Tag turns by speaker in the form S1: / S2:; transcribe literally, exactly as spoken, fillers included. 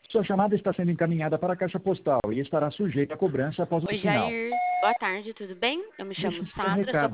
S1: Sua chamada está sendo encaminhada para a caixa postal e estará sujeita a cobrança após o
S2: Oi,
S1: sinal.
S2: Jair. Boa tarde, tudo bem? Eu me chamo
S1: Deixe seu
S2: Sandra, sou
S1: recado.